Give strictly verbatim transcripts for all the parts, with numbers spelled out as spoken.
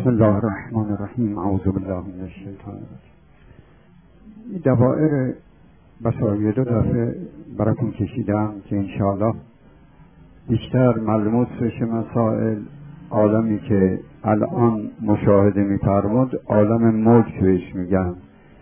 بسم الله الرحمن الرحیم. اعوذ بالله من الشیطان الرجیم. این دوائر بسایه دو دفعه براتون کشیدم که انشاءالله بیشتر ملموس بشه مسائل. عالمی که الان مشاهده می‌فرمود عالم موج بهش میگن.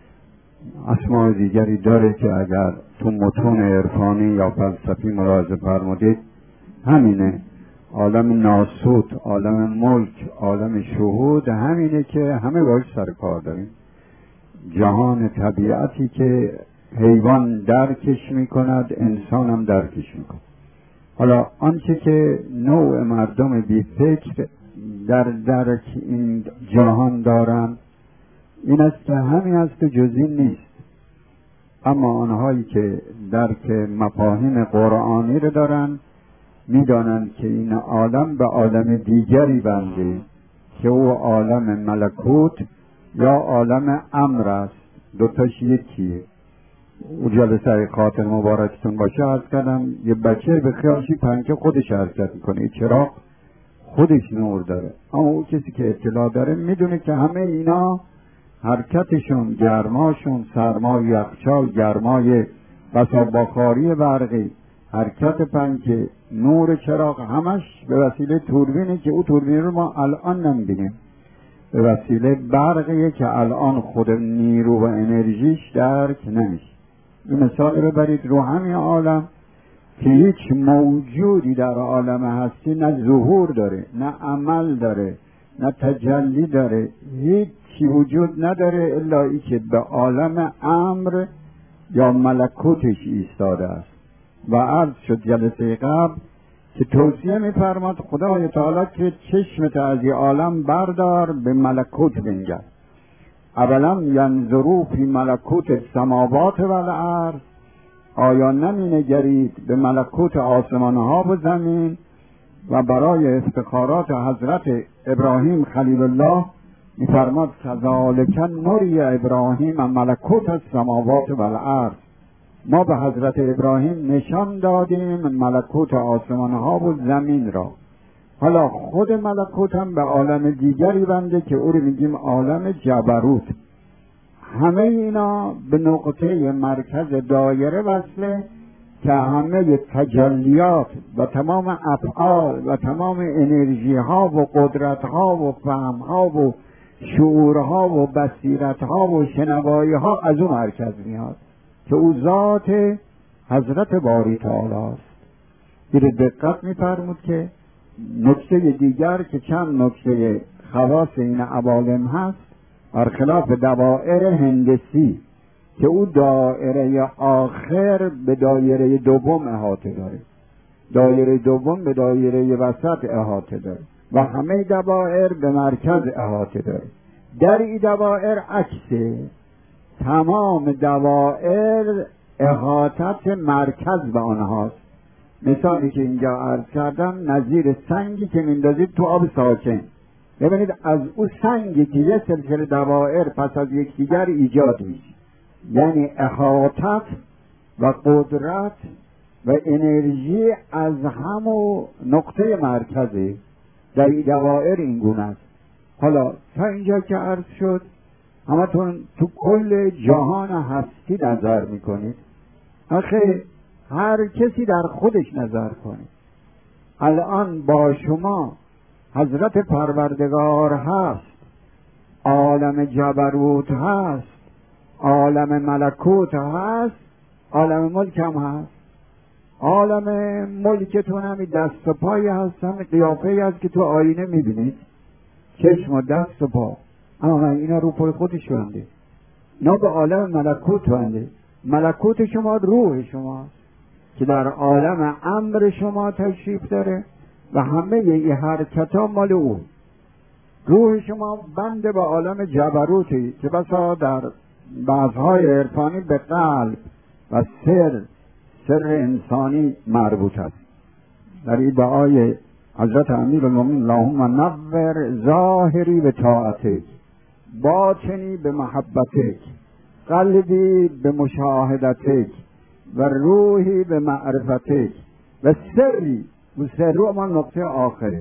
اسماء دیگری داره که اگر تو متون عرفانی یا فلسفی ملاحظه فرمودید همینه. عالم ناسوت، عالم ملک، عالم شهود، همینه که همه باش سر کار داریم. جهان طبیعتی که حیوان درکش میکند، انسان هم درکش میکند. حالا آنچه که نوع مردم بی فکر در درک این جهان دارن این است که همین است و جزی نیست. اما آنهایی که درک مفاهیم قرآنی رو دارن میدانند که این عالم به عالم دیگری بنده که او عالم ملکوت یا عالم امر است. دوتاش یکیه. او جلسه خاطر مبارکتون باشه عرض کردم یه بچه به خیالشی پنکه خودش حرکت میکنه، چراغ خودش نور داره، اما او کسی که اطلاع داره میدونه که همه اینا حرکتشون، گرماشون، سرمای یخچال، گرمای بسا بخاری برقی، حرکت پنکه، نور چراغ، همش به وسیله توربینه که او توربین رو ما الان نمیبینیم. به وسیله برقیه که الان خود نیرو و انرژیش درک نمیشه. این مثال رو برید رو همین عالم که هیچ موجودی در عالم هستی نه ظهور داره، نه عمل داره، نه تجلی داره، هیچی وجود نداره الا ای که به عالم امر یا ملکوتش ایستاده است. و عرض شد جلسه قبل که توصیه می‌فرماد خدای تعالی که چشمت از این عالم بردار به ملکوت بنگر. اولا ینظروا فی ملکوت السماوات و الارض، آیا نمی‌نگرید به ملکوت آسمان‌ها و زمین؟ و برای افتخارات حضرت ابراهیم خلیل الله می‌فرماد کذالک نری ابراهیم ملکوت السماوات و الارض، ما به حضرت ابراهیم نشان دادیم ملکوت آسمان ها و زمین را. حالا خود ملکوت هم به عالم دیگری بنده که او رو میگیم عالم جبروت. همه اینا به نقطه مرکز دایره وصله که همه تجلیات و تمام افعال و تمام انرژی ها و قدرت ها و فهم ها و شعور ها و بصیرت ها و شنوایی ها از اون مرکز میاد که او ذات حضرت باری تعالی است. دیر دقت می‌فرمود که نکته دیگر که چند نکته خواص این عوالم هست برخلاف دوائر هندسی که او دایره آخر به دایره دوم احاطه داره، دایره دوم به دایره وسط احاطه داره و همه دوائر به مرکز احاطه داره. در این دوائر عکسه، تمام دوائر احاطت مرکز به آنهاست. مثالی که اینجا عرض کردم نظیر سنگی که میندازید تو آب ساکن، ببینید از او سنگی که یه سلسله دوائر پس از یکدیگر ایجاد میشه، یعنی احاطت و قدرت و انرژی از همون نقطه مرکزی در این دوائر این گونه است. حالا تا اینجا که عرض شد همتون تو کل جهان هستی نظر میکنید. آخه هر کسی در خودش نظر کنه. الان با شما حضرت پروردگار هست، عالم جبروت هست، عالم ملکوت هست، عالم ملک هم هست. عالم ملکتون هم دست و پایی هست، هم قیافه هست که تو آینه میبینید، چشم و دست و پا، اما اینا رو پر خودش بنده. اینا به عالم ملکوت بنده. ملکوت شما روح شما که در عالم امر شما تشریف داره و همه این حرکت ها مال او. روح شما بنده به عالم جبروتی که بسا در بعضهای عرفانی به قلب و سر سر انسانی مربوط است. در این دعای حضرت امیرالمومنین اللهم نور ظاهری به طاعتک، باطنی به محبتک، قلبی به مشاهدتک و روحی به معرفتک و سری و سر رو اما نقطه آخره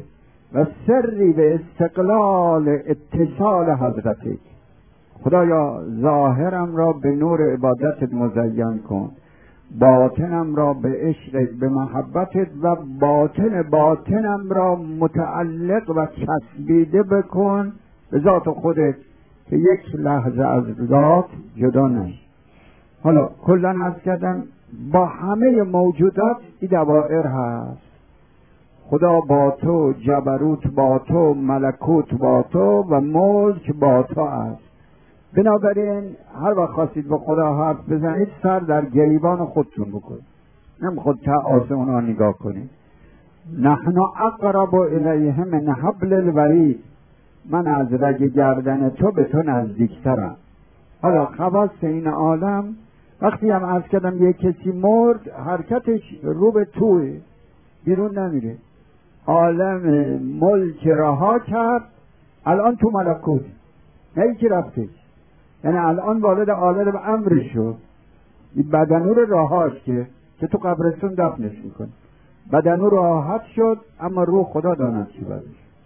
و سری به استقلال اتصال حضرتک. خدایا ظاهرم را به نور عبادتت مزین کن، باطنم را به عشق به محبتت و باطن باطنم را متعلق و چسبیده بکن به ذات خودت که یک لحظه از ذات جدا نشی. حالا کلا عرض کردم با همه موجودات این دوائر هست. خدا با تو، جبروت با تو، ملکوت با تو و ملک با تو است. بنابراین هر وقت خواستید با خدا حرف بزنید سر در گریبان خودتون بکنید، نمیخواد تا آسمان ها نگاه کنید. نحن اقرب الیه من حبل الورید، من از رگ گردن تو به تو نزدیکترم. حالا خواص این عالم وقتی هم عرض کردم یک کسی مرد حرکتش رو به توه، بیرون نمیره. عالم ملک رها کرد، الان تو ملکوت، نه یکی رفته، یعنی الان وارد عالم امر شد. این بدنور راهاش که که تو قبرستون دفنش میکنه، بدنور راحت شد اما روح خدا داند چی بدش.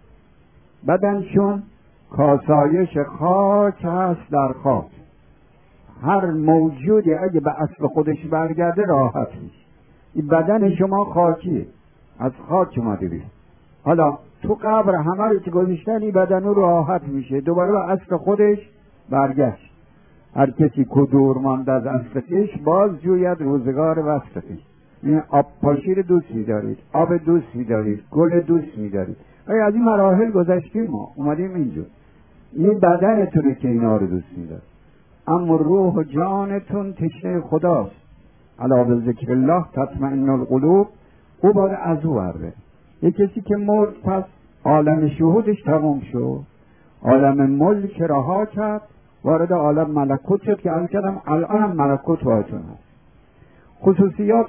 بدنشون کاسایش خاک هست در خاک. هر موجودی اگه به اصل خودش برگرده راحت میشه. این بدن شما خاکیه، از خاک اومده بید. حالا تو قبر همه رو که گذاشتن این بدن رو راحت میشه، دوباره به اصل خودش برگشت. هر کسی کدور ماند از اصل خویش باز جوید روزگار وصل خویش. این آب پاشیر دوست می‌دارید، آب دوست می‌دارید، گل دوست می‌دارید. آیا از این مراحل گذشتیم؟ ما اومدیم اینجا. این بدنتونه که اینا رو دوست می‌داره، اما روح و جانتون تشنه خداست. الا بذکر الله تطمئن القلوب. او باید از او برده. یک کسی که مرد پس عالم شهودش تمام شد، عالم ملک رها کرد، وارد عالم ملکوت شد که الان کردم الان هم ملکوت باهاتون هست. خصوصیات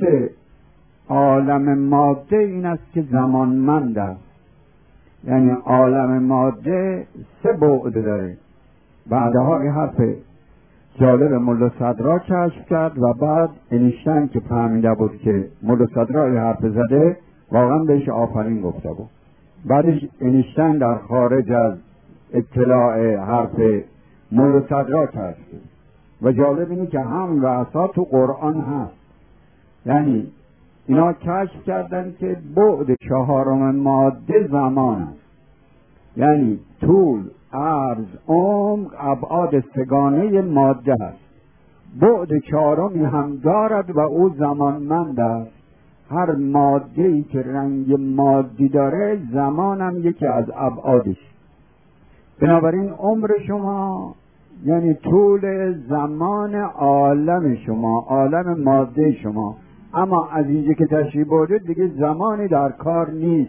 عالم ماده این است که زمانمند است. یعنی عالم ماده سه بعد داره. بعدها این حرف جالب ملا صدرا کشف کرد و بعد انیشتین که فهمیده بود که ملا صدرا این حرف زده واقعا بهش آفرین گفته بود. بعدش انیشتین در خارج از اطلاع حرف ملا صدرا کشف کرد و جالب اینه که هم و اصلا تو قرآن هست. یعنی اینا کشف کردن که بعد چهارم ماده زمان است، یعنی طول، عرض، عمق، ابعاد سگانه ماده است. بعد چهارمی هم دارد و او زمانمند است. هر ماده‌ای که رنگ مادی داره زمان هم یکی از ابعادش. بنابراین عمر شما یعنی طول زمان عالم شما، عالم ماده شما. اما از اینجا که تشریف بردید دیگه زمانی در کار نیست.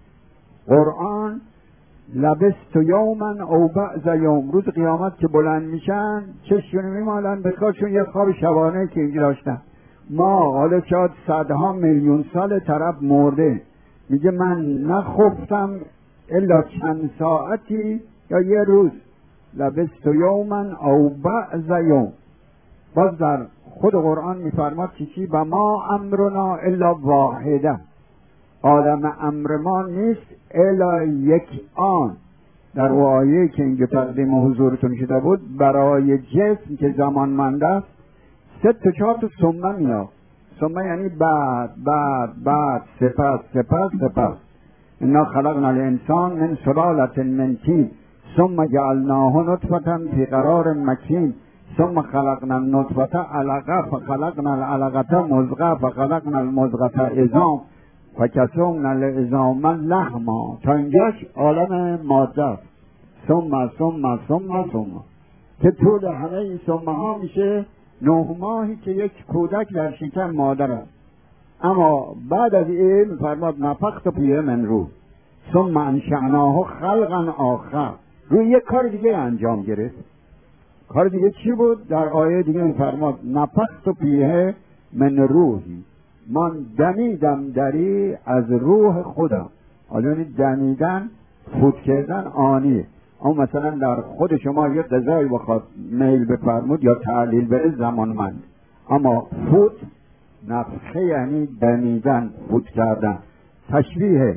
قرآن لبست یومن او بعض یوم، روز قیامت که بلند میشن چششون میمالن به کارشون یه خواب شبانه که اینجا داشتن. ما حالا شاید صدها میلیون سال طرف مرده، میگه من نخفتم الا چند ساعتی یا یه روز. لبست یومن او بعض یوم. باز در خود قرآن میفرماد چی چی و ما امرنا الا واحده، عالم امر ما نیست الا یک آن. در آیه که اینجا تقدیم حضورتون شده بود برای جسم که زمانمند است سه تا چهار تا ثمه میاد. ثمه یعنی بعد بعد بعد سپس سپس سپس. انا خلقنا الانسان من سلالة من طین ثم جعلناه نطفة فی قرار مکین ثم خلقنا النطفة علقة فخلقنا العلقة مضغة فخلقنا المضغة عظام فکسونا العظام لحما. تا اینجاش عالم ماده است. ثم ثم ثم ثم که طول همه این ثمه ها میشه نه ماهی که یک کودک در شکم مادر است. اما بعد از این فرماد نفخت فیه من روح ثم انشأناه خلقا آخر. روی یک کار دیگه انجام گرفت. کار دیگه چی بود؟ در آیه دیگه فرماد نفخت فیه من روحی، من دمیدم دری از روح خودم. حالا دمیدن فوت کردن آنیه. اما مثلا در خود شما یه غذایی بخواد میل بفرمود یا تعلیل بره زمانمند، اما فوت نفخه یعنی دمیدن، فوت کردن. تشبیه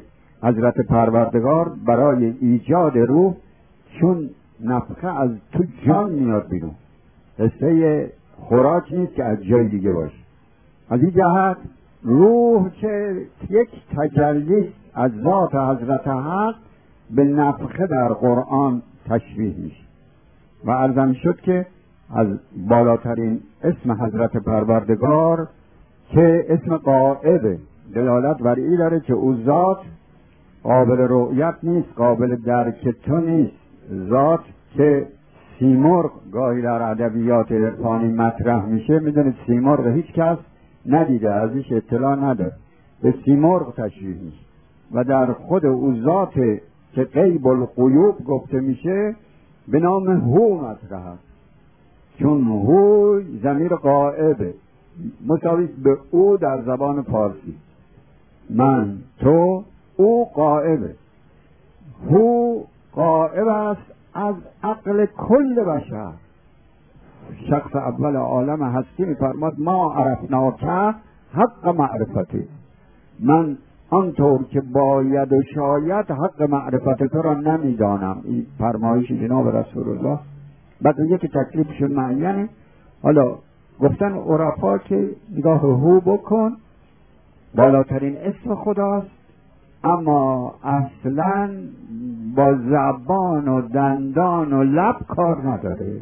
حضرت پروردگار برای ایجاد روح، چون نفخه از تو جان میاد بیرون، حصه خوراک نیست که از جای دیگه باشه. از این جهت روح که یک تجلی از ذات حضرت حق به نفخه در قرآن تشبیه میشه و عرضم شد که از بالاترین اسم حضرت پروردگار که اسم غائب دلالت بر این داره که او ذات قابل رؤیت نیست، قابل درک تو نیست. ذات که سیمرغ گاهی در ادبیات عرفانی مطرح میشه، میدونید سیمرغ هیچ کس ندیده، ازش اطلاع نداره، به سیمرغ تشبیه میشه و در خود او ذات که غیب الغیوب گفته میشه به نام هو مطرح است، چون هو ضمیر غائبه، مساوی به او در زبان فارسی، من تو او غائبه. هو غائب است از عقل کل بشر. شخص اول عالم هستی می‌فرماد ما عرفناک حق معرفتی، من آنطور که باید و شاید حق معرفت تو را نمیدانم. این فرمایش جناب رسول الله. بقیه که تکلیفشون معینه. حالا گفتن عرفا که نگاه هو بکن بالاترین اسم خداست، اما اصلا با زبان و دندان و لب کار نداره.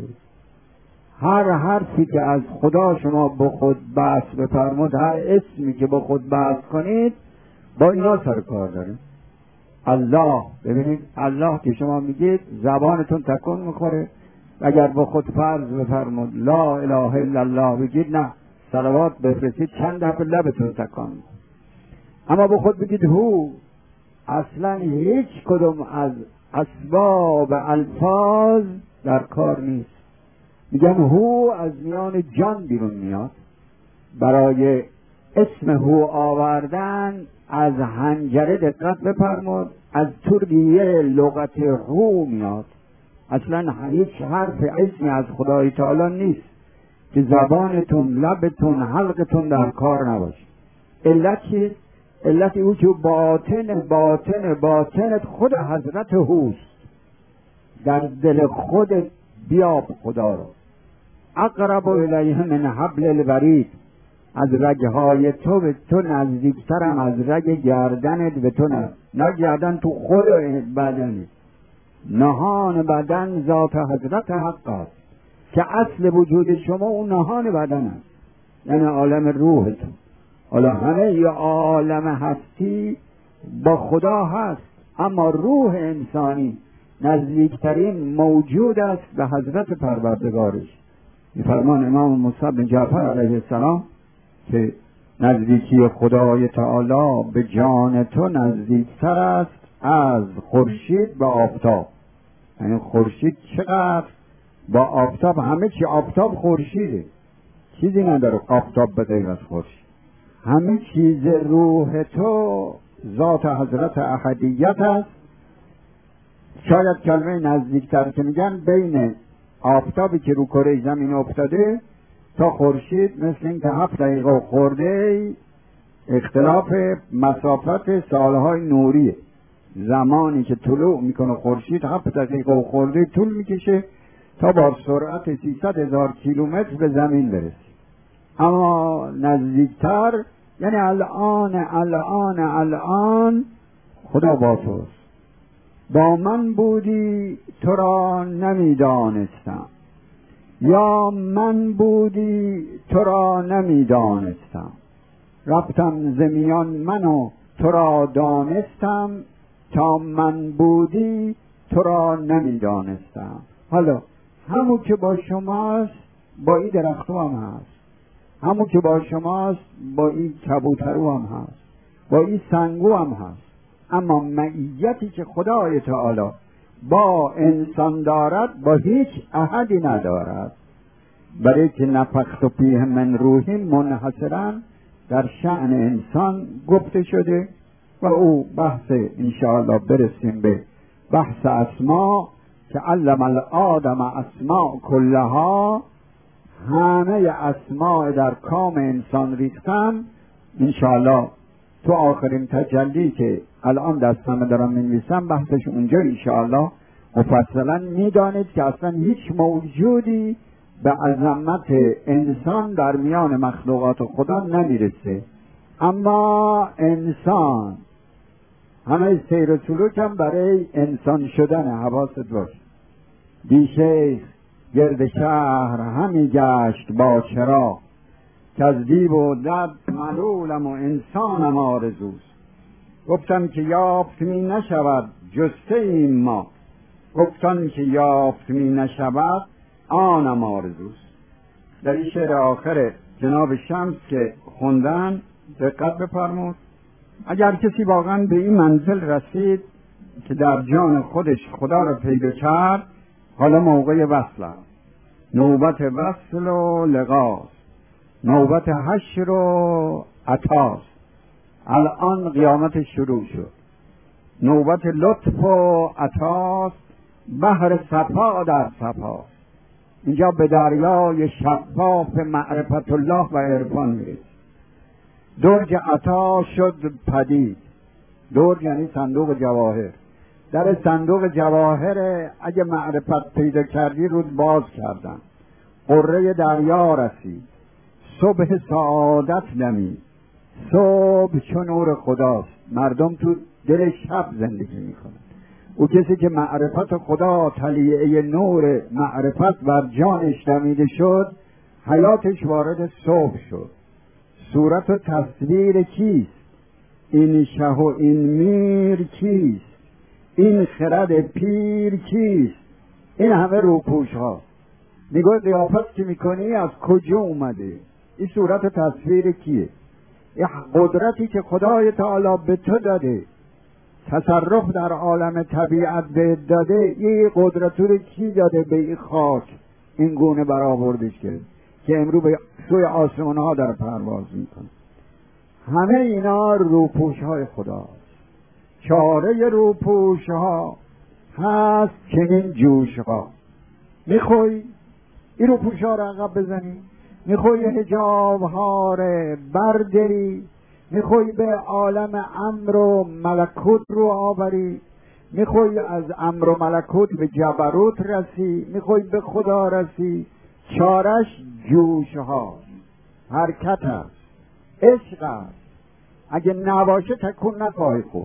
هر حرفی که از خدا شما به خود بحث بفرمود، هر اسمی که به خود بحث کنید، با اینا سر کار داره. الله، ببینید الله که شما میگید زبانتون تکون میخوره. اگر با خود فرض بفرمود لا اله الا الله بگید، نه صلوات بفرستید، چند دفعه لبتون تکان میخوره. اما با خود بگید هو، اصلا هیچ کدوم از اسباب الفاظ در کار نیست. میگن هو از میان جان بیرون میاد. برای اسم هو آوردن از حنجره دقت بفرمود، از تربیه لغت هو میاد. اصلا هیچ حرف اسمی از خدای تعالی نیست که زبانتون، لبتون، حلقتون در کار نباشه. علت چیست؟ علت او که باطن باطن باطنت خود حضرت هوست. در دل خودت بیاب خدا رو. اقرب الیه من حبل الورید، از رگهای تو به تو نزدیکترم از رگ گردنت به تو نزدیک. نه گردن تو خود بدنی، نهان بدن ذات حضرت حق است که اصل وجود شما اون نهان بدن است، یعنی عالم روحتون. حالا همه ی عالم هستی با خدا هست، اما روح انسانی نزدیکترین موجود است به حضرت پروردگارش. این فرمان امام موسی بن جعفر علیه السلام که نزدیکی خدای تعالی به جان تو نزدیکتر است از خورشید به آفتاب. یعنی خورشید چقدر با آفتاب، همه چی آفتاب خورشیده، چیزی نداره آفتاب به غیر از خورشید. همه چیز روح تو ذات حضرت احدیت است. شاید کلمه نزدیکتر که میگن بین آفتابی که رو کره زمین افتاده تا خورشید مثل این که هفت دقیقه خورده اختلاف مسافت سالهای نوریه. زمانی که طلوع میکنه خورشید هفت دقیقه خورده طول میکشه تا با سرعت سیصد هزار کیلومتر به زمین برسه. اما نزدیکتر یعنی الان الان الان خدا با توست. با من بودی تو را نمیدانستم، یا من بودی تو را نمیدانستم، رفتم زمیان منو تو را دانستم، تا من بودی تو را نمیدانستم. حالا همون که با شماست با این درختو هم هست، همون که با شماست با این کبوترو هم هست، با این سنگو هم هست. اما معیتی که خدای تعالی با انسان دارد با هیچ احدی ندارد. برای که نفخت فیه من روحی منحصرا در شأن انسان گفته شده و او بحث انشاءالله برسیم به بحث اسما که علم الآدم اسماء کلها، همه اسماء در کام انسان ریختن. انشاءالله تو آخرین تجلی که الان دستم دارم می‌نویسم بحثش اونجا انشاءالله مفصلا میدانید که اصلا هیچ موجودی به عظمت انسان در میان مخلوقات خدا نمیرسه، اما انسان همه سیر و سلوک هم برای انسان شدن. حواست باش. بی شیخ گرد شهر همی گشت با چرا، که از دیو و دد ملولم و انسانم آرزوست. گفتم که یافت می نشود جسته این ما، گفتن که یافت می نشود آنم آرزوست. در این شعر آخر جناب شمس که خوندن دقت بفرمود. اگر کسی واقعا به این منزل رسید که در جان خودش خدا را پیدا کرد، حالا موقع وصل است، نوبت وصل و لقاست، نوبت حشر و عطاست. الان قیامت شروع شد، نوبت لطف و عطاست، بحر صفا در صفاست. اینجا به دریای شفاف معرفت الله و عرفان میرسید. درج عطا شد پدید. درج یعنی صندوق جواهر. در صندوق جواهر اگه معرفت پیدا کردی رود باز کردن. قره دریا رسید، صبح سعادت دمید. صبح چون نور خداست. مردم تو دل شب زندگی میکنن. او کسی که معرفت خدا طلیعه نور معرفت بر جانش دمیده شد، حیاتش وارد صبح شد. صورت و تصویر کیست؟ این شه و این میر کیست؟ این خرد پیر کیست؟ این همه روپوش ها. نگاه قیافت که میکنی از کجا اومده؟ این صورت و تصویر کیه؟ این قدرتی که خدای تعالی به تو داده، تصرف در عالم طبیعت به داده، این قدرت رو کی داده به این خاک این گونه برآوردش کرد که امروز به سوی آسمان ها در پرواز میکنه؟ همه اینا روپوش های خداست. چاره روپوش ها هست چنین جوش ها. میخوای این روپوش ها رو عقب بزنی؟ میخوای حجاب ها رو برداری؟ میخوای به عالم امر و ملکوت رو آوری؟ میخوای از امر و ملکوت به جبروت رسی؟ میخوای به خدا رسی؟ چارش جوش ها حرکت هست، عشق هست. اگه نباشه تکون نخواهی خورد.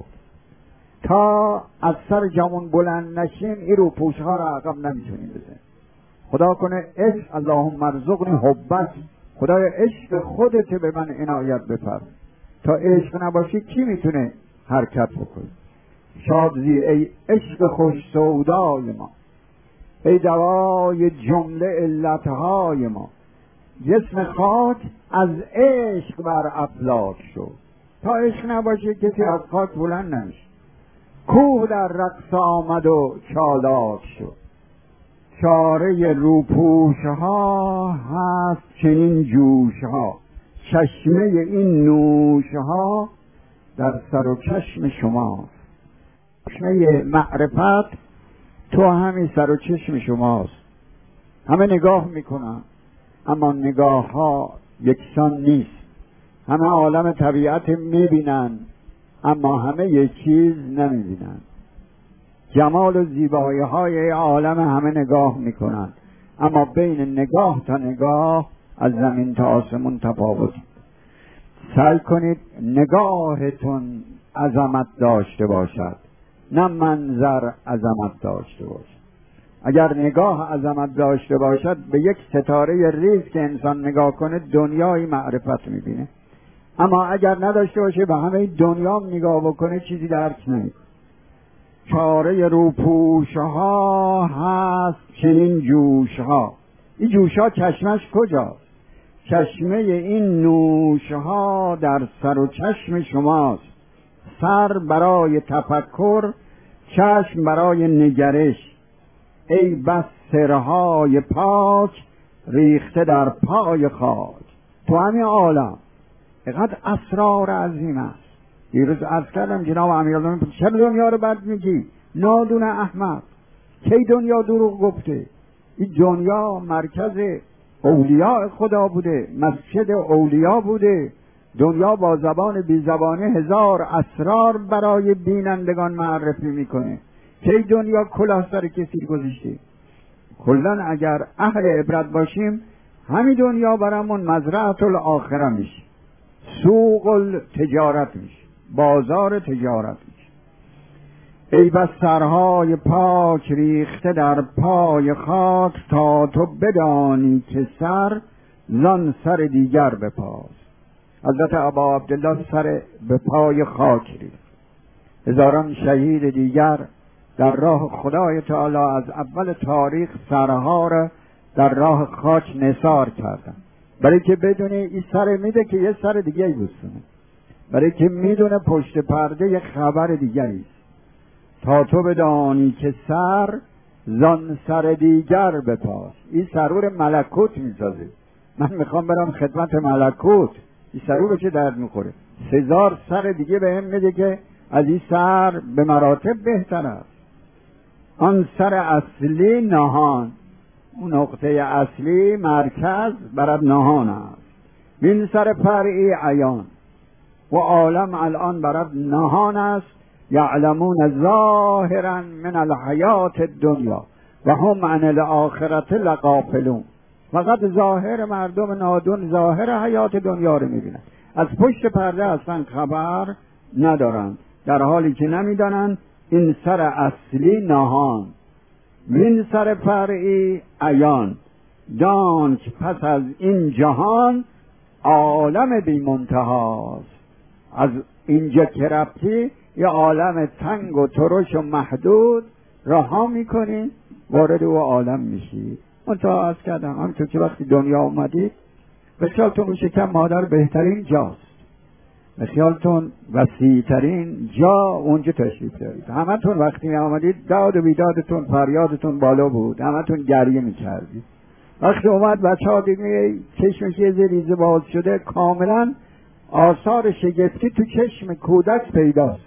تا از سر جمون بلند نشیم این رو پوش ها را عقب نمیتونیم بزنیم. خدا کنه عشق، اللهم ارزقنی حبت، خدای عشق خودت به من عنایت بفرما. تا عشق نباشی کی میتونه حرکت بکنه؟ شادزی ای عشق خوش سودای ما، ای دوای جمله علتهای ما. جسم خاک از عشق بر افلاک شد. تا عشق نباشه کسی از خاک بلند نمیشه. کوه در رقص آمد و چالاک شد. چاره روپوش ها هست چنین جوش ها. چشمه این نوش ها در سر و چشم شماست. چشمه معرفت تو همین سر و چشم شماست. همه نگاه میکنن اما نگاه ها یکسان نیست. همه عالم طبیعت میبینن اما همه یک چیز نمیبینن. جمال و زیبایی های عالم همه نگاه میکنن اما بین نگاه تا نگاه از زمین تا آسمون تفاوت. سعی کنید نگاهتون عظمت داشته باشد، نه منظر عظمت داشته باشد. اگر نگاه عظمت داشته باشد به یک ستاره ریز که انسان نگاه کنه دنیای معرفت میبینه، اما اگر نداشته باشه به همه دنیا نگاه بکنه چیزی درک نمیکنه. چاره روپوش ها هست چنین جوش ها. این جوش ها چشمش کجاست؟ چشمه این نوش ها در سر و چشم شماست. سر برای تفکر، چشم برای نگرش. ای بس سرهای پاک ریخته در پای خاک. تو همین عالم اینقدر اسرار عظیم است. دیروز عرض کردم جناب امیرالمومنین چرا دنیا رو بد میگی؟ نادون احمد. کی دنیا دروغ گفته؟ این دنیا مرکز اولیاء خدا بوده، مسجد اولیاء بوده، دنیا با زبان بی زبانه هزار اسرار برای بینندگان معرفی میکنه که ای دنیا کلاه سر کسی گذاشته. کلن اگر اهل عبرت باشیم همین دنیا برامون مزرعه الاخره میشه، سوق التجارت میشه، بازار تجارت میشه. ای بس سرهای پاک ریخته در پای خاک، تا تو بدانی که سر زان سر دیگر بپاس. حضرت ابا عبدالله سر به پای خاک ریخت. هزاران شهید دیگر در راه خدای تعالی از اول تاریخ سرها را در راه خاک نثار کردن، برای که بدونه این سر میده که یه سر دیگه ای بسونه، برای که میدونه پشت پرده یه خبر دیگری. تا تو بدانی که سر زان سر دیگر بپاس. این سرور ملکوت میسازه. من میخوام برم خدمت ملکوت، این سرور چه درد میخوره؟ سزار سر دیگه به هم میده که از این سر به مراتب بهتر است. آن سر اصلی نهان، اون نقطه اصلی مرکز برد نهان است. این سر فرعی عیان و عالم الان برد نهان است. یعلمون ظاهرا من الحیات الدنیا و هم عن الاخرت لغافلون. فقط ظاهر مردم نادون ظاهر حیات دنیا رو میبینن، از پشت پرده اصلا خبر ندارن، در حالی که نمیدانن این سر اصلی نهان، این سر فرعی عیان. دان که پس از این جهان عالم بی منتهاست. از اینجا که رفتی یه عالم تنگ و ترش و محدود رها میکنی، وارد او عالم میشی. منتها از کردم همونطور که وقتی دنیا اومدید به خیالتون شکم مادر بهترین جاست، به خیالتون وسیعترین جا اونجا تشریف دارید. همه تون وقتی آمدید داد و بیدادتون فریادتون بالا بود، همه تون گریه میکردید. وقتی اومد بچه ها دیگه چشمش یه ریزه باز شده، کاملا آثار شگفتی تو چشم کودک پیداست.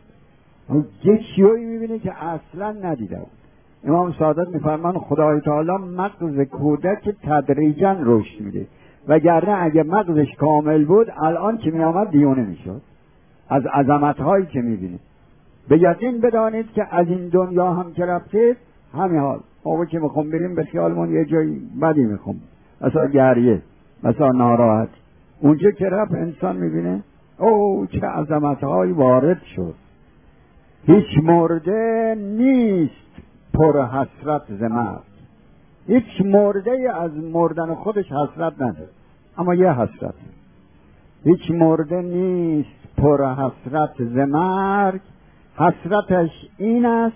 یه چیویی میبینه که اصلا ندیده بود. امام سعادت میفرمان خدای تعالی مغز کودک تدریجا رشد میده، وگرنه اگه مغزش کامل بود الان که میامد دیونه میشد از عظمتهایی که میبینه. به یقین بدانید که از این دنیا هم که رفتید همین حال. ما که میخوام بریم به خیالمون یه جایی بدی میخوام، مثلا گریه، مثلا ناراحت. اونجا که رفت انسان میبینه او چه عظمتهایی وارد شد. هیچ مرده نیست پر حسرت ز مرد. هیچ مرده از مردن خودش حسرت نداره، اما یه حسرت. هیچ مرده نیست پر حسرت ز مرگ، حسرتش این است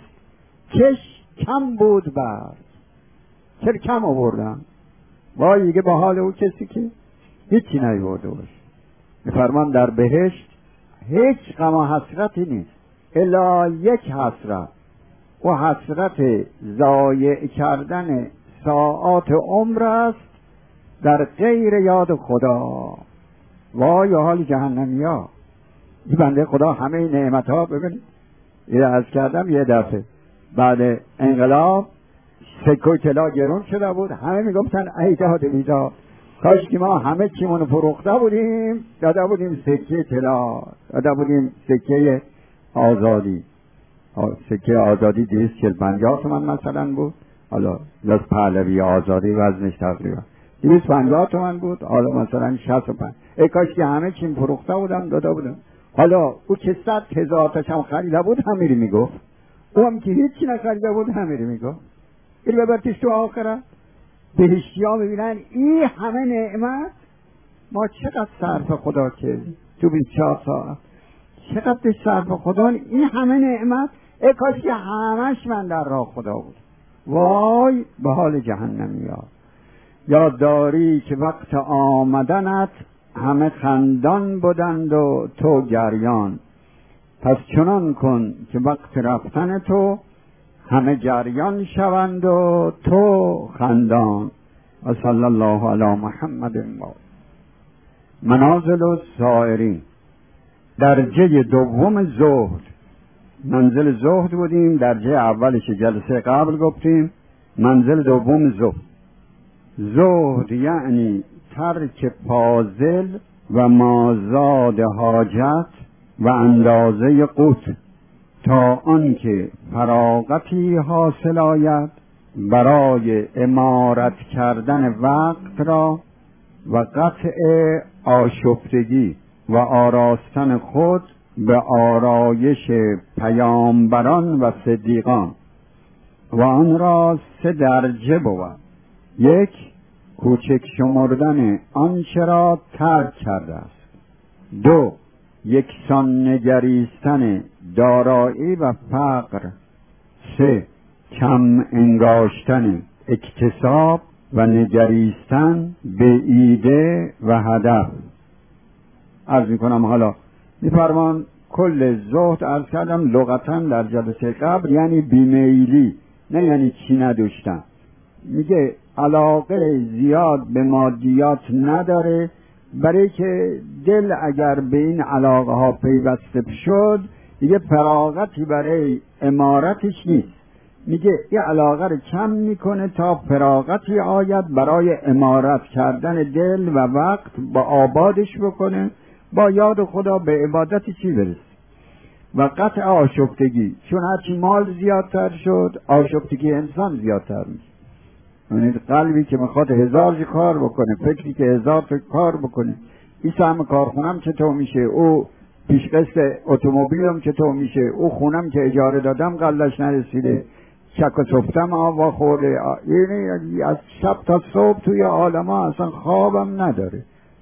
کش کم بود برگ. چرا کم آوردم؟ وای دیگه با حال او کسی که هیچی نیورده باشه. میفرمان در بهشت هیچ غم و حسرتی نیست الا یک حسرت، و حسرت ضایع کردن ساعات عمر است در غیر یاد خدا. وای حال جهنمی ها. این بنده خدا همه نعمت ها ببین، یه عرض کردم یه دفعه بعد انقلاب سکه طلا گرون شده بود، همه میگفتن ای داد بیداد، کاش که ما همه چیمون فروخته بودیم داده بودیم سکه طلا، داده بودیم سکه آزادی. سکه آزادی دویست چهل پنجاه تومن مثلا بود، حالا لس پهلوی آزادی وزنش تقریبا دویست پنجاه تومن بود، حالا مثلا شصت و پنج. ای کاش که همه چیم فروخته بودم داده بودم. حالا او که صد هزار تاشم خریده بود همیری میگفت، او هم که هیچی نخریده بود همیری میگفت. این ببرتیش تو آخره بهشتی ها میبینن این همه نعمت ما چقدر صرف خدا کردیم تو بیست و چهار ساعت، چقدر صرف خدا این همه نعمت. ای کاش که همش من در راه خدا بود. وای به حال جهنمی ها. یاد داری که وقت آمدنت همه خندان بودند و تو گریان، پس چنان کن که وقت رفتن تو همه جریان شوند و تو خندان. و صلی الله علی محمد و منازل السائرین. درجه دوم زهد، منزل زهد بودیم، درجه اولش جلسه قبل گفتیم، منزل دوم زهد. زهد یعنی ترک فاضل و مازاد حاجت و اندازه قوت، تا آنکه فراغتی حاصل آید برای امارت کردن وقت را و قطع آشفتگی و آراستن خود به آرایش پیامبران و صدیقان. و آن را سه درجه بود: یک، کوچک شمردن آنچه را ترک کرده است. دو، یکسان نگریستن دارایی و فقر. سه، کم انگاشتن اکتساب و نگریستن به ایده و هدف. عرض میکنم حالا میفرمان کل زهد عرض کردم لغتا در جلسه قبل یعنی بیمیلی، نه یعنی چی نداشتن. میگه علاقه زیاد به مادیات نداره، برای که دل اگر به این علاقه ها پیوسته شد دیگه فراغتی برای امارتش نیست. میگه این علاقه رو کم میکنه تا فراغتی آید برای امارت کردن دل و وقت با آبادش بکنه، با یاد خدا به عبادت چی برسه. و قطع آشفتگی، چون هرچی مال زیادتر شد آشفتگی انسان زیادتر میشه. یعنی قلبی که میخواد هزار کار بکنه، فکری که هزار تا کار بکنه، این سهم کارخونم چطور میشه، او پیش قسط اتومبیلم چطور میشه، او خونم که اجاره دادم قلش نرسیده، چک و سفتم آوا خورده، یعنی از شب تا صبح توی عالم ها اصلا خوابم نداره.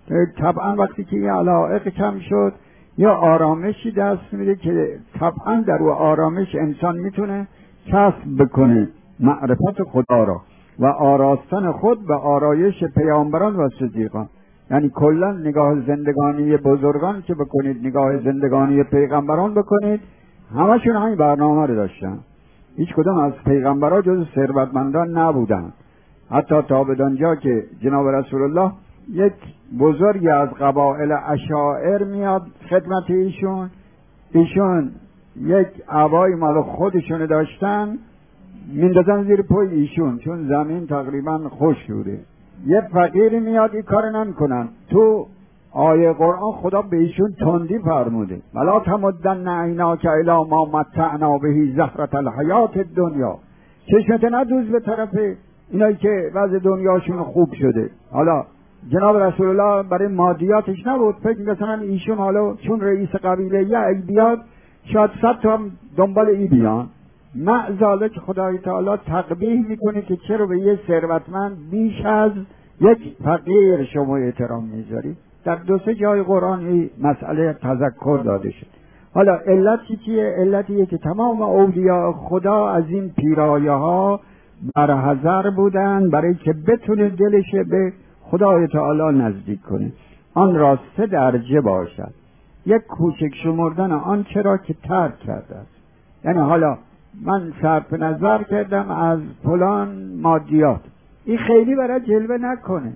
طبعا وقتی که این علائق کم شد یا آرامشی دست میده که طبعا در او آرامش انسان میتونه کسب بکنه معرفت خدا را و آراستن خود به آرایش پیامبران و صدیقان. یعنی کلا نگاه زندگانی بزرگان که بکنید، نگاه زندگانی پیغمبران بکنید، همشون همین برنامه رو داشتن. هیچ کدام از پیغمبران جز ثروتمندان نبودن. حتی تا بدانجا که جناب رسول الله یک بزرگی از قبایل اشاعر میاد خدمت ایشون، ایشون یک عبای مال خودشون داشتن میندازن زیر پای ایشون چون زمین تقریبا خشک بوده. یه فقیری میاد این کار نمیکنن. تو آیه قرآن خدا به ایشون تندی فرموده: ولا تمدن عیناک الی ما متعنا به زهرة الحیات الدنیا. چشمت ندوز به طرف اینایی که وضع دنیاشون خوب شده. حالا جناب رسول الله برای مادیاتش نبود، فکر می‌کنن ایشون حالا چون رئیس قبیله یه ای بیاد شاید صد تا دنبال ای بیان. معذاله که خدای تعالی تقبیح میکنه که چرا به یه ثروتمند بیش از یک فقیر شما احترام میذاری. در دو سه جای قرآن این مسئله تذکر داده شد. حالا علتی چیه؟ علتیه که تمام اولیاء خدا از این پیرایه ها برحذر بودن برای که بتونه دلش به خدای تعالی نزدیک کنه. آن را سه درجه باشد: یک، کوچک شمردن آن چرا که ترک کرده است. یعنی حالا من صرف نظر کردم از فلان مادیات، این خیلی برای جلوه نکنه،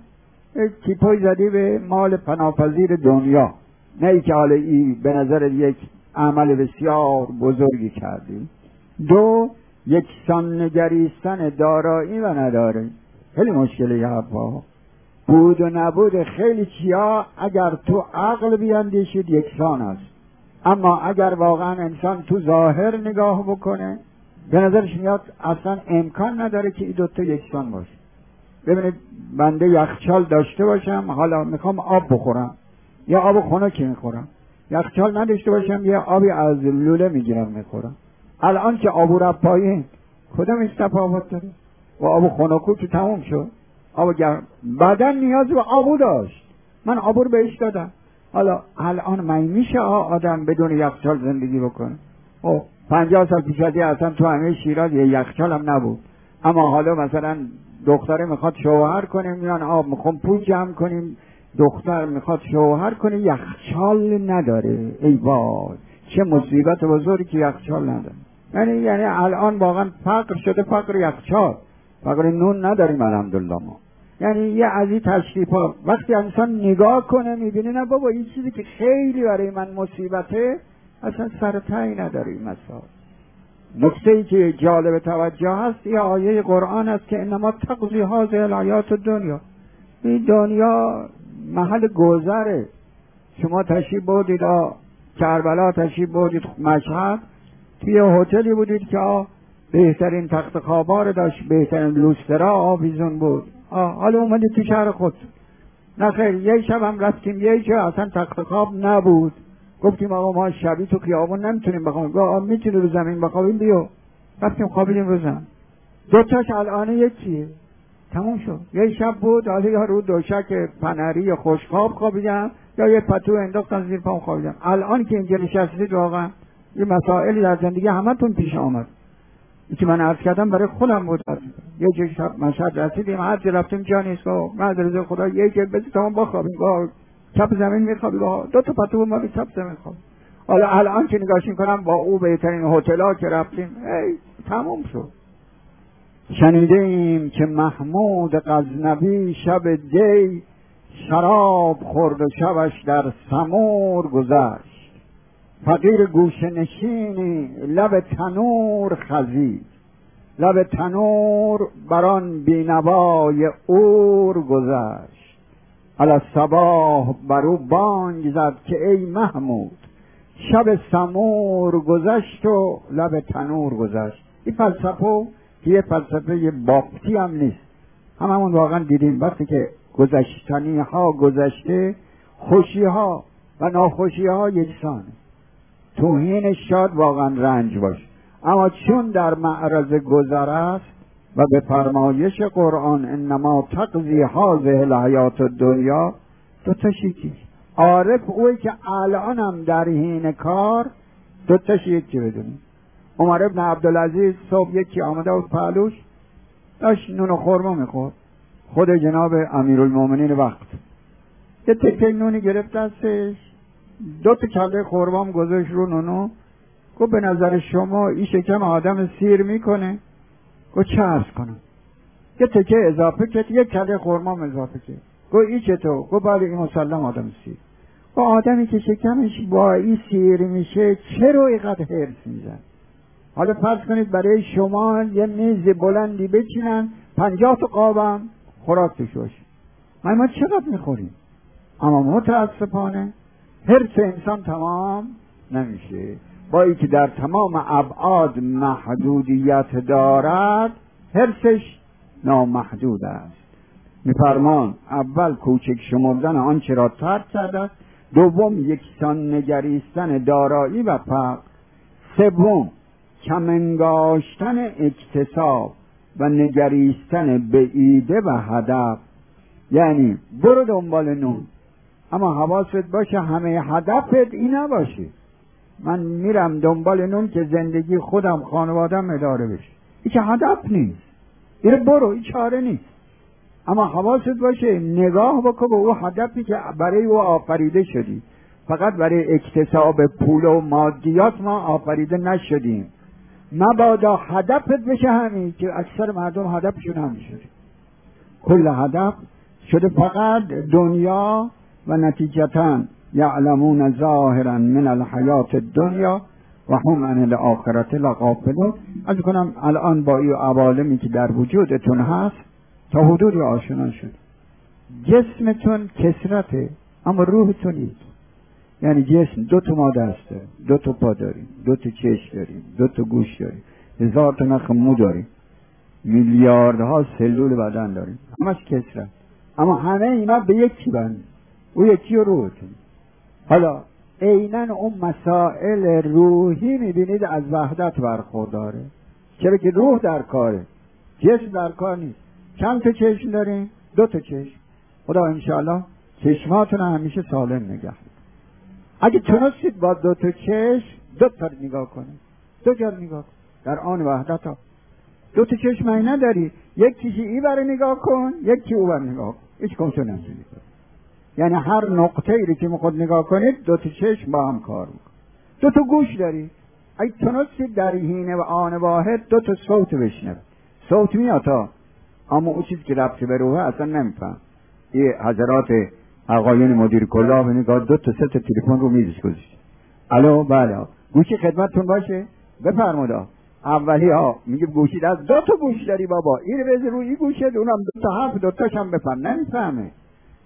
تیپوی زدی به مال پناپذیر دنیا، نه ای که حالا ای به نظر یک عمل بسیار بزرگی کردی. دو، یکسان نگریستن دارایی و ندارایی. خیلی مشکلی حرفا بود و نبود خیلی چیا اگر تو عقل بیندیشید یکسان است، اما اگر واقعا انسان تو ظاهر نگاه بکنه به نظرش میاد اصلا امکان نداره که این دوتا یکسان باشه. ببینید بنده یخچال داشته باشم، حالا میخوام آب بخورم یا آب خنکی میخورم، یخچال نداشته باشم یا آبی از لوله میگیرم میخورم. الان که آبو رفت پایین کدام این تفاوت داره؟ و آب خنکو که تموم شد، آب گرم. بدن نیاز به آبو داشت، من آبو رو بهش دادم. حالا الان من میشه آدم بدون یخچال زندگی بکنه؟ او پنجاه سال پیش از اصلا تو همه شیراز یه یخچال هم نبود. اما حالا مثلا دختره میخواد شوهر کنه، میان آب میخوام پول جمع کنیم، دختر میخواد شوهر کنه یخچال نداره. ای وای چه مصیبت بزرگی که یخچال نداره. یعنی یعنی الان واقعا فقر شده، فقر یخچال، فقر نون نداریم الحمدلله ما. یعنی یه از این تشریفا وقتی انسان نگاه کنه میبینه نه بابا این چیزی که خیلی برای من مصیبته اصلا سر پای نداره. این مسائل نکته‌ای که جالب توجه هست یه آیه قرآن است که انما تقضی هذه الحیات الدنیا، این دنیا محل گذره، شما تشریف بردید کربلا، تشریف بردید مشهد، توی هتلی بودید که بهترین تخت خوابا رو داشت، بهترین لوسترا آویزون بود. آه حالا اومدید تو شهر خود. نه خیر، یه شب هم رفتیم یه جا اصلا تخت خواب نبود. گفتیم آقا ما شبی تو خیابون نمیتونیم بخوابیم. گفت میتونی رو زمین بخوابیم، بیا. رفتیم خوابیدیم رو زمین. دو تاش الان یکیه. تموم شد. یه شب بود، حالا یا رو دوشک پنری خوشخواب خوابیدم یا یه پتو انداختن زیر پام خوابیدم. الان که اینجا نشستید واقعا یه مسائلی در زندگی همتون پیش آمد. این که من عرض کردم برای خودم بود. یه جای شب مشهد رسیدیم، هر جا رفتیم جا نیست. گفت من رضا خدا یه جا بذار تمام بخوابیم. گفت چپ زمین میخوابید. دو تا پتو ما رو چپ زمین خواب. حالا الان که نگاهش میکنم با او بهترین هتل‌ها که رفتیم، ای تموم شد. شنیده ایم که محمود غزنوی شب دی شراب خورد و شبش در سمور گذشت. فقیر گوشه نشینی لب تنور خزید، لب تنور بران بینوای اور گذشت. علی صباح برو بانگ زد که ای محمود شب سمور گذشت و لب تنور گذشت. این فلسفه که یه فلسفه باپتی هم نیست، هممون واقعا دیدیم وقتی که گذشتنی ها گذشته، خوشی ها و ناخوشی ها یکسانه. توهین شاد واقعا رنج باش، اما چون در معرض گذر است و به فرمایش قرآن انما تقضی هذه الحیات الدنیا، دو تا شیکی عارف اوی که الان هم در حین کار دو تا شیکی بدونیم. عمر ابن عبدالعزیز صبح یکی آمده بود پهلوش داشت نون و خورما میخورد، خود جناب امیرالمومنین وقت یه تکه نونی گرفت دستش، دو تا کله خورمام گذاشت رو نونو. گفت به نظر شما این شکم آدم سیر میکنه؟ گفت چه عرض کنم؟ یه تکه اضافه کرد، یک کله خورمام اضافه کرد. گفت این چطور؟ گفت بله این مسلم آدم سیر. و آدمی که شکمش با این سیر میشه چرا اینقدر حرص میزن؟ حالا فرض کنید برای شما یه میز بلندی بچینن، پنجاه تا قابم خوراک توش باشه، ما ما چقدر میخوریم؟ اما متاسفانه حرص انسان تمام نمیشه، با ای که در تمام ابعاد محدودیت دارد حرصش نامحدود است. میفرمان اول کوچک شمردن آنچه را ترک کرده، دوم یکسان نگریستن دارایی و فقر، سوم کمنگاشتن اکتساب و نگریستن به ایده و هدف. یعنی برو دنبال نون، اما حواست باشه همه هدفت این نباشه من میرم دنبال نون که زندگی خودم خانوادم اداره بشه. این که هدف نیست، این برو، این چاره نیست. اما حواست باشه نگاه بکن به او هدفی که برای او آفریده شدی. فقط برای اکتساب پول و مادیات ما آفریده نشدیم. مبادا هدفت بشه همین که اکثر مردم هدفشون همین شده، کل هدف شده فقط دنیا و نتیجتاً یعلمون ظاهرا من الحیات الدنیا و هم عن الاخرت لغافلون. از کنم الان با این عوالمی که در وجودتون هست تا حدودی آشنا شد. جسمتون کثرته اما روحتون یک. یعنی جسم دو تا ماده است، دو تا پا داریم، دو تا چشم داریم، دو تا گوش داریم، هزار تا نخ مو داریم، میلیاردها سلول بدن داریم، همش کثرت. اما همه اینا به یکی بند، او یکی روحتون. حالا عیناً اون مسائل روحی میبینید از وحدت برخورداره، چرا که روح در کاره، جسم در کار نیست. چند تا چشم داریم؟ دو تا چشم. خدا انشاءالله چشماتون همیشه سالم نگه. اگه تونستید با دو تا چشم دو تا نگاه کنید، دو جا نگاه کن در آن وحدت ها. دو تا چشم این نداری، یک چیزی ای بره نگاه کن، یک چی او بره نگاه کن، هیچ کم تو نمیتونی. یعنی هر نقطه ای که میخواد نگاه کنید دو تا چشم با هم کار میکن. دو تا گوش داری، اگه تونستید در حین و آن واحد دو تا صوت بشنوید. صوت میاد تا اما اون چیزی که ربطی به روحه اصلا نمیفهم. این حضرات آقایون مدیر کلاه به نگاه دو تا سه تا تلفن رو میزش گذاشت. الو بله گوشی خدمتتون باشه بفرمایید. اولی ها میگه گوشی از دو تا گوش داری بابا، این بذار روی این گوشه، اونم دو تا حرف دو تاش هم بفهم. نمیفهمه.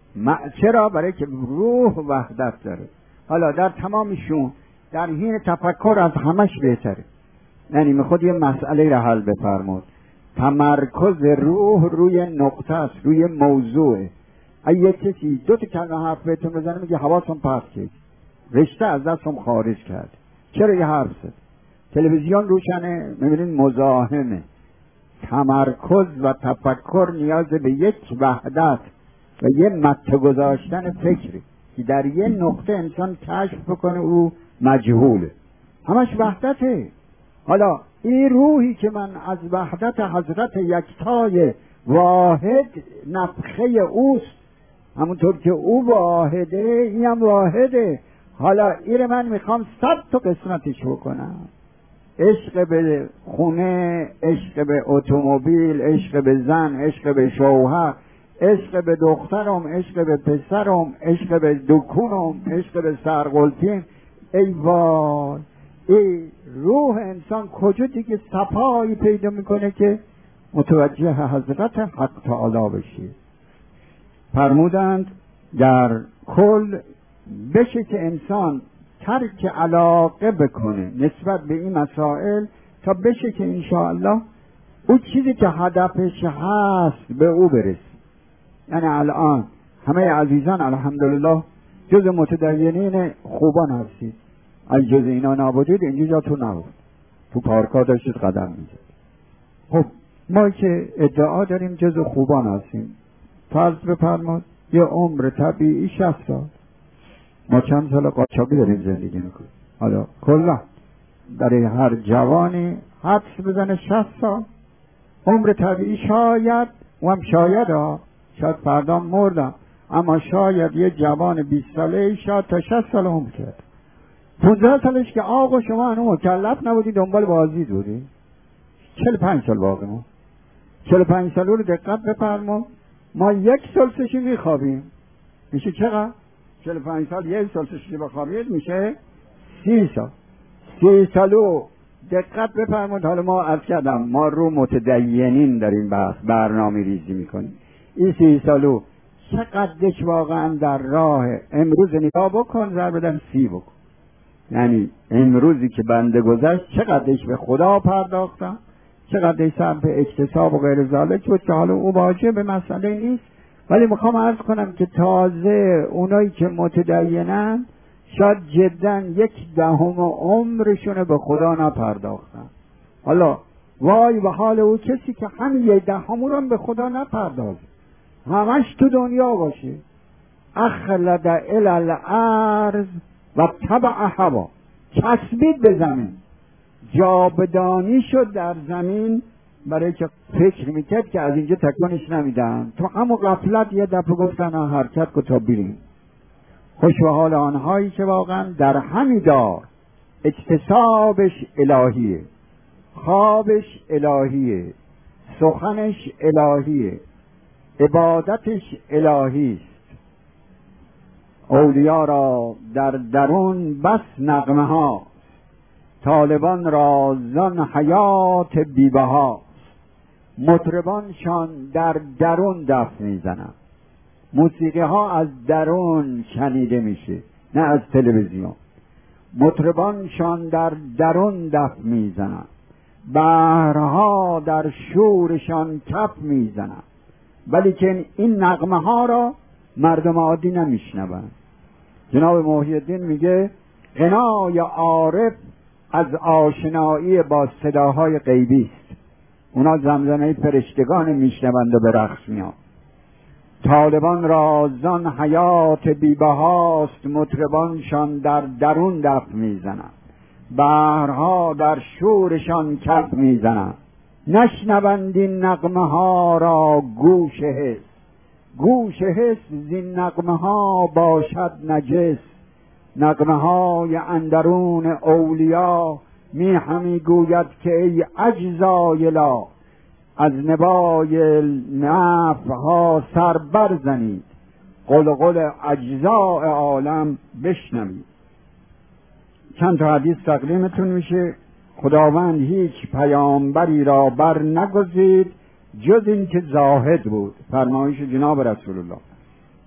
چرا؟ برای که روح وحدت داره. حالا در تمامشون در حین تفکر از همش بهتره. یعنی میخواد یه مسئله را حل بفرمود، تمرکز روح روی نقطه است، روی موضوعه. اگه کسی دو تا کلمه حرف بهتون بزنه میگه حواسم پرت کرد، رشته از دستم خارج کرد. چرا یه حرف زد؟ تلویزیون روشنه، میبینید مزاحمه. تمرکز و تفکر نیاز به یک وحدت و یه مته گذاشتن فکری که در یه نقطه انسان کشف بکنه او مجهوله، همش وحدته. حالا این روحی که من از وحدت حضرت یکتای واحد نفخه اوست، همونطور که او واحده این هم واحده. حالا این من میخوام صد تا قسمتش بکنم. عشق به خونه، عشق به اتومبیل، عشق به زن، عشق به شوهر، عشق به دخترم، عشق به پسرم، عشق به دکونم، عشق به سرقلتیم. ای وای، ای روح انسان کجا دیگه صفایی پیدا میکنه که متوجه حضرت حق تعالی بشی. فرمودند در کل بشه که انسان ترک علاقه بکنه نسبت به این مسائل تا بشه که انشاءالله اون چیزی که هدفش هست به او برسه. یعنی الان همه عزیزان الحمدلله جز متدینین خوبان هستید. از جز اینا نبودید اینجا جاتون نبود، تو پارکا داشتید قدم میزد. خب ما که ادعا داریم جز خوبان هستیم، فرض بفرماد یه عمر طبیعی شصت سال، ما چند سال قاچاقی داریم زندگی میکنیم. حالا کلا برای هر جوانی حدس بزنه شصت سال عمر طبیعی، شاید و هم شاید ها شاید فردا مردم، اما شاید یه جوان بیست ساله شاید تا شصت سال عمر کرد. پونزده سالش که آقا شما هنو مکلف نبودی، دنبال بازی بودی، چهل پنج سال باقی ما چهل پنج سال رو دقت بفرما، ما یک سلسشی میخوابیم، میشه چقدر؟ چهل پنج سال یک سلسشی بخوابید میشه سی سال. سی سالو دقت بفرمایید. حالا ما عرض کردم ما رو متدینین در این بحث برنامه ریزی میکنیم. این سی سالو چقدرش واقعا در راه امروز نگاه بکن، ضرب بدن سی بکن، یعنی امروزی که بنده گذشت چقدرش به خدا پرداختم، چقدرش صرف اکتساب و غیر ذالک بود که حالا او واجه به مسئله نیست. ولی میخوام عرض کنم که تازه اونایی که متدینن شاید جدا یک دهم عمرشون به خدا نپرداختن. حالا وای به حال او کسی که همین یک دهم رو به خدا نپردازه، همش تو دنیا باشه، اخلد الی الارض و تبع هوا، چسبید به زمین، جاودانی شد در زمین، برای که فکر میکرد که از اینجا تکانش نمیدن. تو همون غفلت یه دفعه گفتن حرکت کو تا بریم. خوش به حال آنهایی که واقعا در همین دار اکتسابش الهیه، خوابش الهیه، سخنش الهیه، عبادتش الهی است. اولیا را در درون بس نغمه ها، طالبان را زن حیات بیبها، مطربانشان در درون دف میزنن. موسیقی ها از درون شنیده میشه نه از تلویزیون. مطربانشان در درون دف میزنن، بحرها در شورشان کف میزنن، ولی که این نغمه ها را مردم عادی نمیشنون. جناب محی الدین میگه غنای عارف از آشنایی با صداهای غیبی است. اونا زمزمه فرشتگان میشنوند و به رقص میان. طالبان را زان حیات بیبهاست، مطربانشان در درون دف میزنند، بحرها در شورشان کف میزنند. نشنوند این نغمه ها را گوش حس، گوش حس زین نغمه ها باشد نجس. نغمه های اندرون اولیا می همی گوید که ای اجزای لا، از نبای نفع ها سر برزنید، قلقل اجزاء عالم بشنوید. چند تا حدیث تقدیمتون میشه. خداوند هیچ پیامبری را بر نگزید جز این که زاهد بود، فرمایش جناب رسول الله.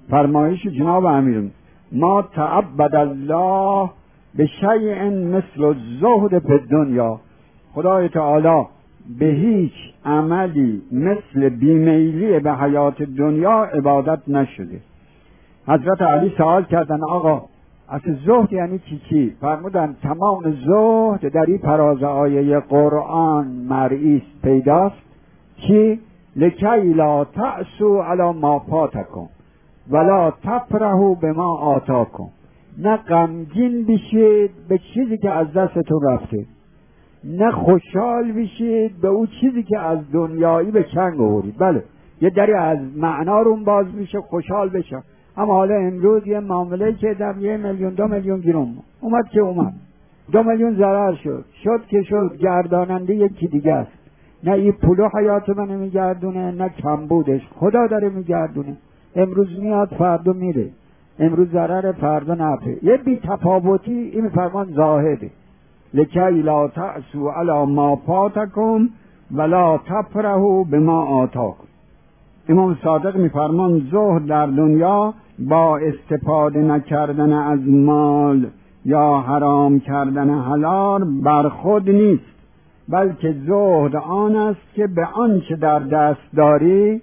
فرمایش جناب امیر ما تعبد الله به شیء مثل الزهد فی الدنیا، خدای تعالی به هیچ عملی مثل بیمیلی به حیات دنیا عبادت نشده. حضرت علی سوال کردن آقا اصل زهد یعنی چی چی؟ فرمودن تمام زهد در این فراز آیه قرآن مرئی است پیداست چی؟ لکی لا تأسوا علی ما فاتکم ولا تفرحوا بما آتاکم، نه غمگین بشید به چیزی که از دستتون رفته، نه خوشحال بشید به اون چیزی که از دنیایی به چنگ آورید. بله یه دری از معنا رو باز میشه خوشحال بشه، اما حالا امروز یه معامله که در یه میلیون دو میلیون گیرم اومد که اومد، دو میلیون ضرر شد شد که شد، گرداننده یکی دیگه است. نه این پولو حیات منو میگردونه نه کمبودش، خدا داره میگردونه. امروز میاد فردا میره، امروز ضرر فردا نفع، یه بی تفاوتی. این فرمان زاهده لکی لا تأسوا علی ما فاتکم ولا تفرحوا بما آتاکم. امام صادق میفرمان زهد در دنیا با استفاده نکردن از مال یا حرام کردن حلال بر خود نیست، بلکه زهد آن است که به آنچه در دست داری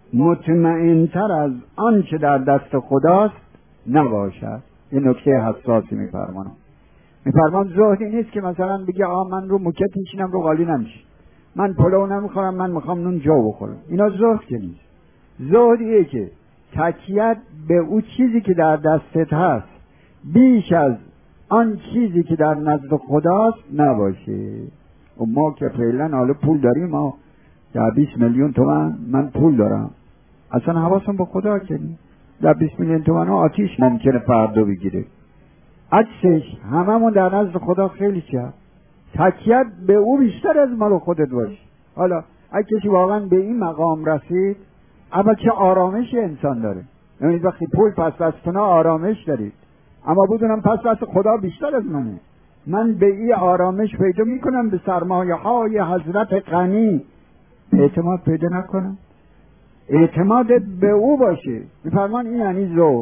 مطمئن‌تر از آنچه در دست خداست نباشد. این نکته حساسی میفرمانم. میفرمان زهدی نیست که مثلا بگی آه من رو موکت میشینم رو قالی نمیشین، من پلو نمیخورم من میخوام نون جو بخورم. اینا زهد که نیست. زهدیه که تکیت به اون چیزی که در دستت هست بیش از آن چیزی که در نزد خداست نباشه. و ما که فعلا حالا پول داریم، ما در بیست میلیون تومن من پول دارم، اصلا حواسم با خدا کنی در بیست میلیون تومن ها آتیش ممکنه فردا بگیره، عکسش هممون در نزد خدا خیلی چه تکیت به او بیشتر از مال خودت باشه. حالا اگه کسی واقعا به این مقام رسید، اما چه آرامش انسان داره. یعنی وقتی پول پس دستونا آرامش دارید، اما بدونم پس دست خدا بیشتر از منه، من به این آرامش پیدا میکنم به سرمایه های حضرت غنی اعتماد پیدا نکنم، اعتمادت به او باشه. میفرمان این یعنی زهد.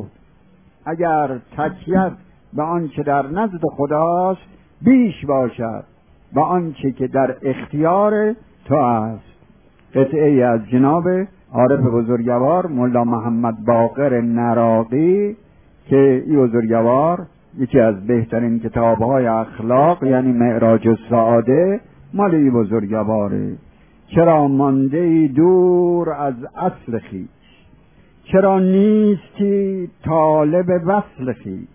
اگر تکیت به آنچه در نزد خداست بیش باشد با آنچه که در اختیار تو است. قطعه از جناب عارف بزرگوار مولا محمد باقر نراقی که این بزرگوار یکی از بهترین کتاب‌های اخلاق یعنی معراج السعاده مال این بزرگواره. چرا مانده ای دور از اصل خویش، چرا نیستی طالب وصل خویش،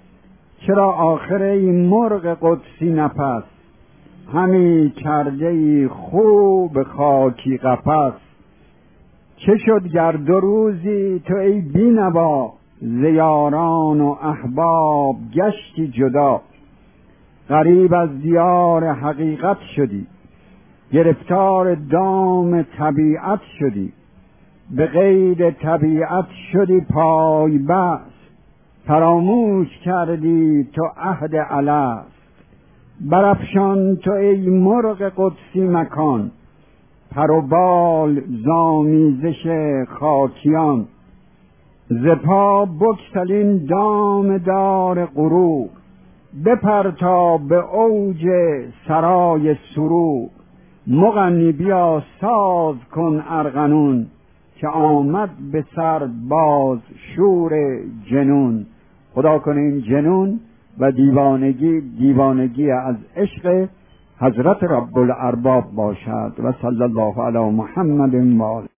چرا آخر ای مرغ قدسی نفس، همی کرده ای خوب خاکی قفس. چه شد گر دو روزی تو ای بینوا، ز یاران و احباب گشتی جدا. غریب از دیار حقیقت شدی، گرفتار دام طبیعت شدی. به غیر طبیعت شدی پای بست، فراموش کردی تو عهد الست. برافشان تو ای مرغ قدسی مکان، پر و بال زامیزش خاکیان. ز پا بگسلین دام دار غرور، بپر تا به اوج سرای سرور. مغنی بیا ساز کن ارغنون، که آمد به سر باز شور جنون. خدا کنه این جنون و دیوانگی دیوانگی از عشق حضرت رب الارباب باشد. و صلی الله علی محمد و آله.